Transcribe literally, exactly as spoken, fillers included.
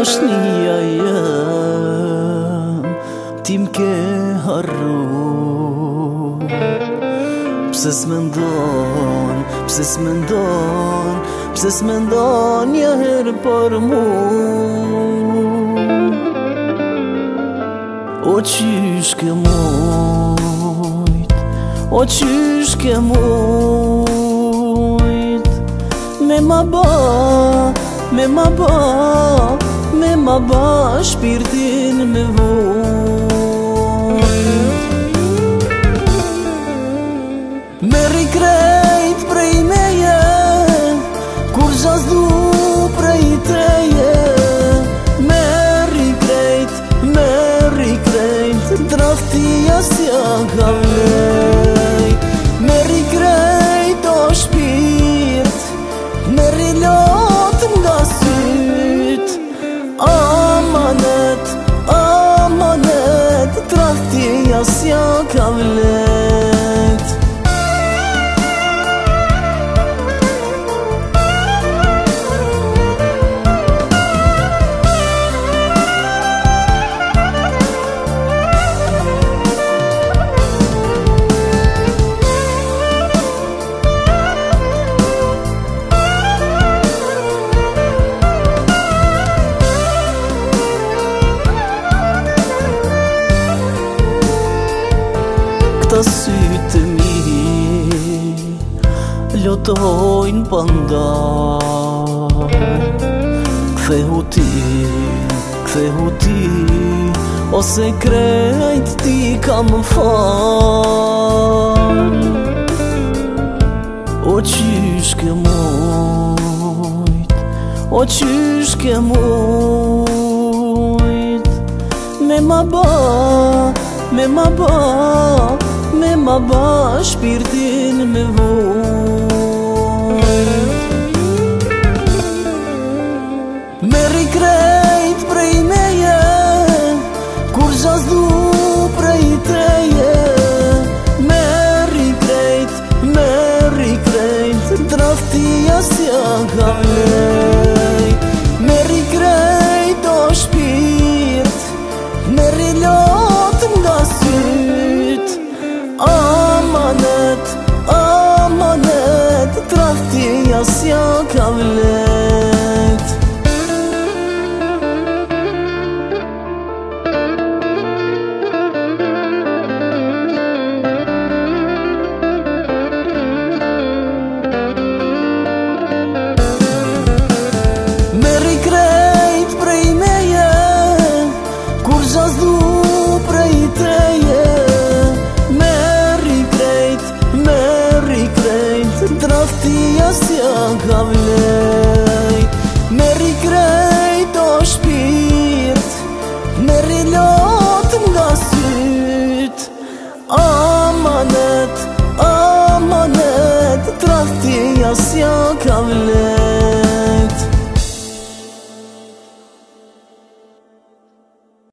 dashnia jem ti m'ke harru. Pse s'mendon, pse s'mendon, pse s'mendon një herë për mu. O qysh ke mujt, o qysh ke mujt me ma ba, me ma ba, me ma ba shpirtin me vujt. Merri krejt prej meje, kur gjazdu prej teje. Merri krejt, merri krejt, draftia s'ja ka vlejt. Merri krejt o shpirt, merri lot nga syt. Amanet, amanet, draftia s'ja ka vlejt. Këta sytë mi lotojnë pandaj. Kthehu ti, kthehu ti, ose krejt ti ka më fal. O qysh ke mujt, o qysh ke mujt me ma ba, me ma ba, me ma ba shpirtin me vujt. Merri krejt prej meje, kur gjazdu prej teje. Merri krejt, merri krejt, draftia s'ja ka vlejt. Merri krejt o shpirt, merri lot nga syt. Amanet, amanet, draftia s'ja ka vlejt. Merri krejt prej meje, kur gjazdu prej teje. Merri krejt, draftia s'ja ka vlejt.